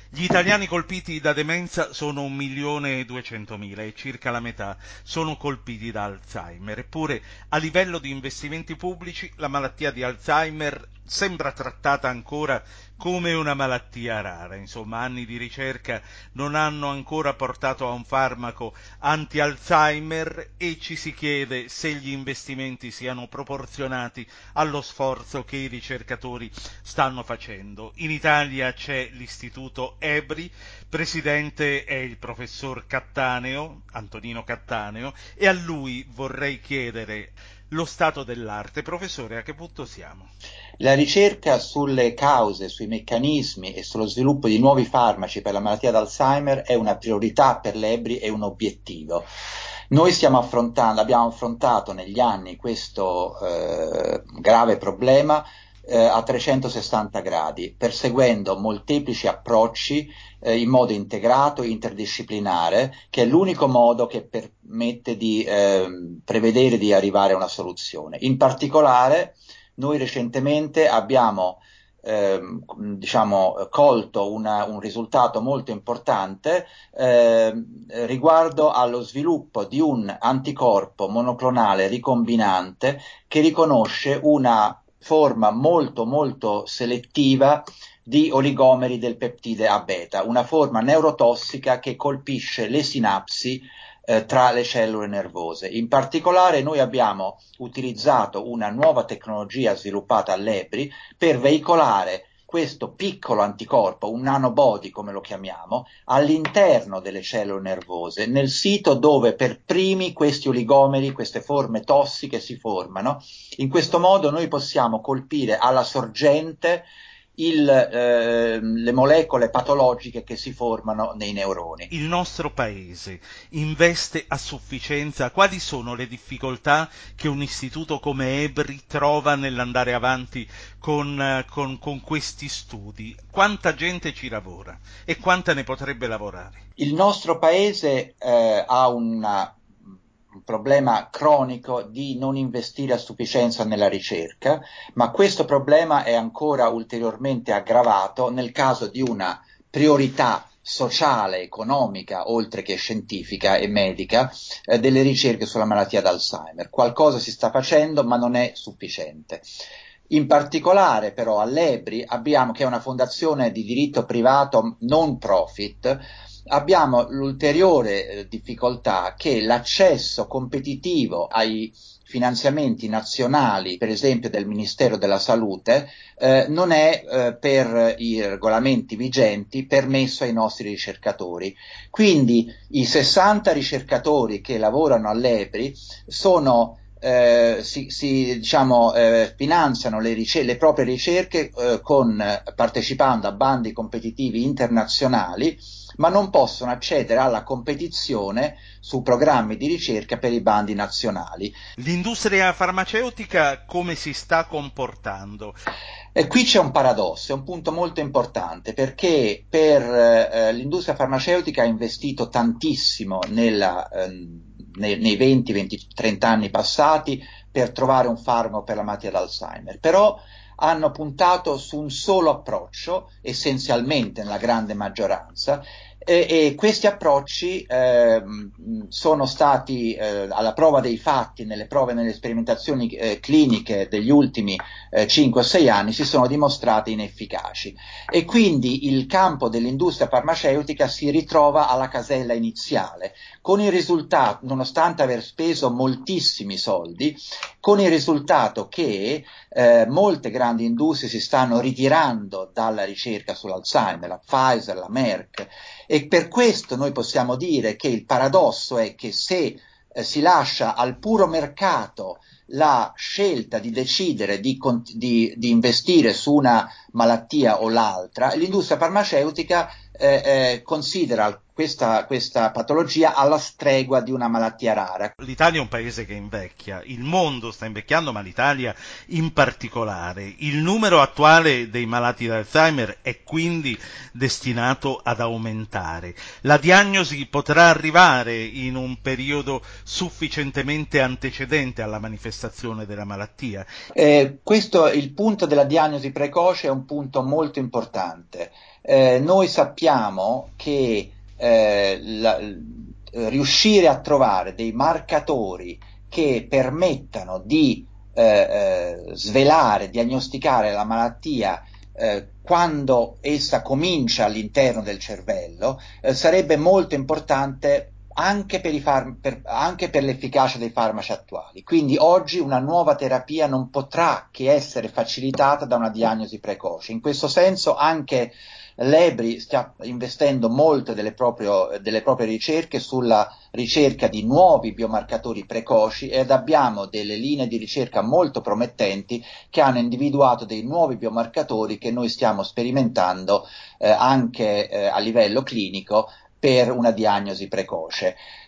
Gli italiani colpiti da demenza sono 1.200.000 e circa la metà sono colpiti da Alzheimer. Eppure, a livello di investimenti pubblici, la malattia di Alzheimer sembra trattata ancora come una malattia rara. Insomma, anni di ricerca non hanno ancora portato a un farmaco anti-Alzheimer e ci si chiede se gli investimenti siano proporzionati allo sforzo che i ricercatori stanno facendo. In Italia c'è l'istituto EBRI, presidente è il professor Cattaneo, Antonino Cattaneo, e a lui vorrei chiedere lo stato dell'arte. Professore, a che punto siamo? La ricerca sulle cause, sui meccanismi e sullo sviluppo di nuovi farmaci per la malattia d'Alzheimer è una priorità per l'EBRI e un obiettivo. Noi abbiamo affrontato negli anni questo grave problema a 360 gradi, perseguendo molteplici approcci in modo integrato e interdisciplinare, che è l'unico modo che permette di prevedere di arrivare a una soluzione. In particolare, noi recentemente abbiamo colto un risultato molto importante riguardo allo sviluppo di un anticorpo monoclonale ricombinante che riconosce una forma molto molto selettiva di oligomeri del peptide A beta, una forma neurotossica che colpisce le sinapsi tra le cellule nervose. In particolare noi abbiamo utilizzato una nuova tecnologia sviluppata all'EBRI per veicolare questo piccolo anticorpo, un nanobody come lo chiamiamo, all'interno delle cellule nervose, nel sito dove per primi questi oligomeri, queste forme tossiche si formano. In questo modo noi possiamo colpire alla sorgente le molecole patologiche che si formano nei neuroni. Il nostro paese investe a sufficienza? Quali sono le difficoltà che un istituto come EBRI trova nell'andare avanti con questi studi? Quanta gente ci lavora e quanta ne potrebbe lavorare? Il nostro paese ha un problema cronico di non investire a sufficienza nella ricerca, ma questo problema è ancora ulteriormente aggravato nel caso di una priorità sociale, economica, oltre che scientifica e medica, delle ricerche sulla malattia d'Alzheimer. Qualcosa si sta facendo, ma non è sufficiente. In particolare però all'EBRI abbiamo, che è una fondazione di diritto privato non profit, abbiamo l'ulteriore difficoltà che l'accesso competitivo ai finanziamenti nazionali, per esempio del Ministero della Salute, non è per i regolamenti vigenti permesso ai nostri ricercatori. Quindi i 60 ricercatori che lavorano all'EBRI finanziano le proprie ricerche partecipando a bandi competitivi internazionali, ma non possono accedere alla competizione su programmi di ricerca per i bandi nazionali. L'industria farmaceutica come si sta comportando? E qui c'è un paradosso, è un punto molto importante perché l'industria farmaceutica ha investito tantissimo nei 20, 20, 30 anni passati per trovare un farmaco per la malattia d'Alzheimer, però hanno puntato su un solo approccio, essenzialmente nella grande maggioranza, e questi approcci sono stati alla prova dei fatti, nelle sperimentazioni cliniche degli ultimi 5 o 6 anni si sono dimostrati inefficaci e quindi il campo dell'industria farmaceutica si ritrova alla casella iniziale, con il risultato, nonostante aver speso moltissimi soldi, con il risultato che molte grandi industrie si stanno ritirando dalla ricerca sull'Alzheimer, la Pfizer, la Merck, e per questo noi possiamo dire che il paradosso è che se si lascia al puro mercato la scelta di decidere di investire su una malattia o l'altra, l'industria farmaceutica considera questa patologia alla stregua di una malattia rara. L'Italia è un paese che invecchia, il mondo sta invecchiando, ma l'Italia in particolare. Il numero attuale dei malati di Alzheimer è quindi destinato ad aumentare. La diagnosi potrà arrivare in un periodo sufficientemente antecedente alla manifestazione della malattia. Il punto della diagnosi precoce è un punto molto importante. Noi sappiamo che riuscire a trovare dei marcatori che permettano di svelare, diagnosticare la malattia quando essa comincia all'interno del cervello, sarebbe molto importante anche anche per l'efficacia dei farmaci attuali. Quindi oggi una nuova terapia non potrà che essere facilitata da una diagnosi precoce. In questo senso anche l'EBRI sta investendo molto delle proprie ricerche sulla ricerca di nuovi biomarcatori precoci ed abbiamo delle linee di ricerca molto promettenti che hanno individuato dei nuovi biomarcatori che noi stiamo sperimentando anche a livello clinico per una diagnosi precoce.